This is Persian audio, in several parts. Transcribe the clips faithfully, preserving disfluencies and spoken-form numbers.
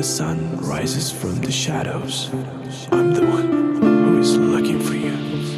sun rises from the shadows, I'm the one who is looking for you.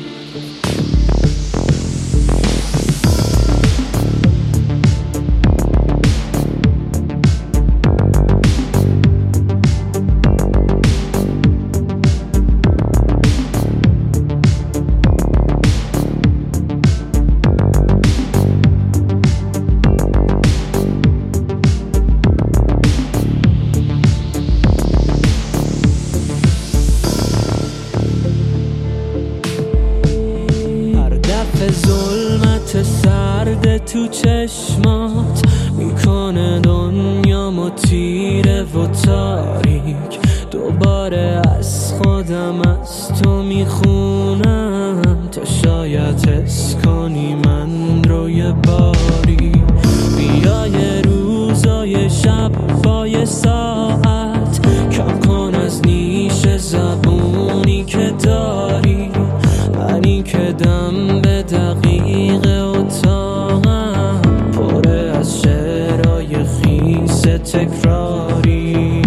ظلمت سرد تو چشمات میکنه دنیامو تیره و تاریک. دوباره از خودم از تو میخونم تا شاید حس کنی من رو یه باری. بیا یه روزای شب با یه ساعت کم کن از نیش زبونی که داری. منی که دم به دقیقه اتاقم پره از شعرهای خیس تکراری.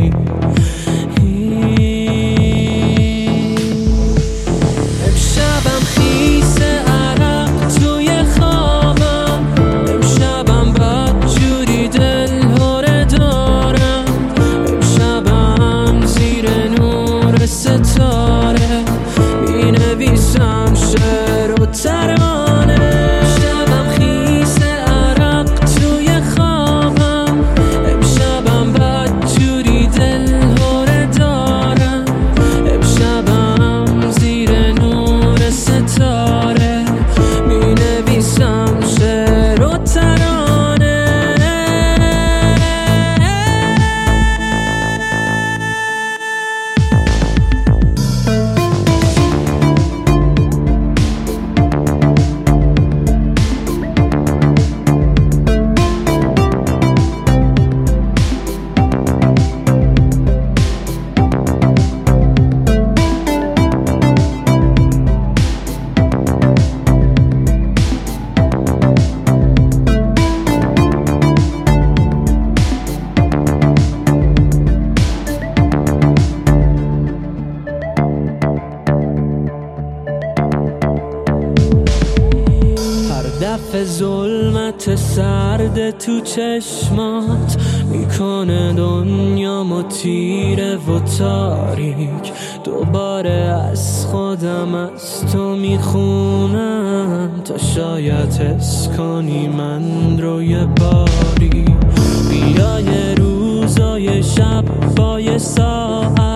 امشبم خیس عرق توی خوابم، امشبم بدجوری دل هره دارم، امشبم زیر نور ستاره می نویسم شعر و ترانه. شبم خیس عرق توی خوابم، امشبم بدجوری دل هره دارم، امشبم زیر نور ستاره می نویسم شعر و ترانه. دفع ظلمت سرد تو چشمات میکنه دنیامو تیره و تاریک. دوباره از خودم از تو میخونم تا شاید حس کنی من رو یه باری. بیا یه روزای شب با یه ساعت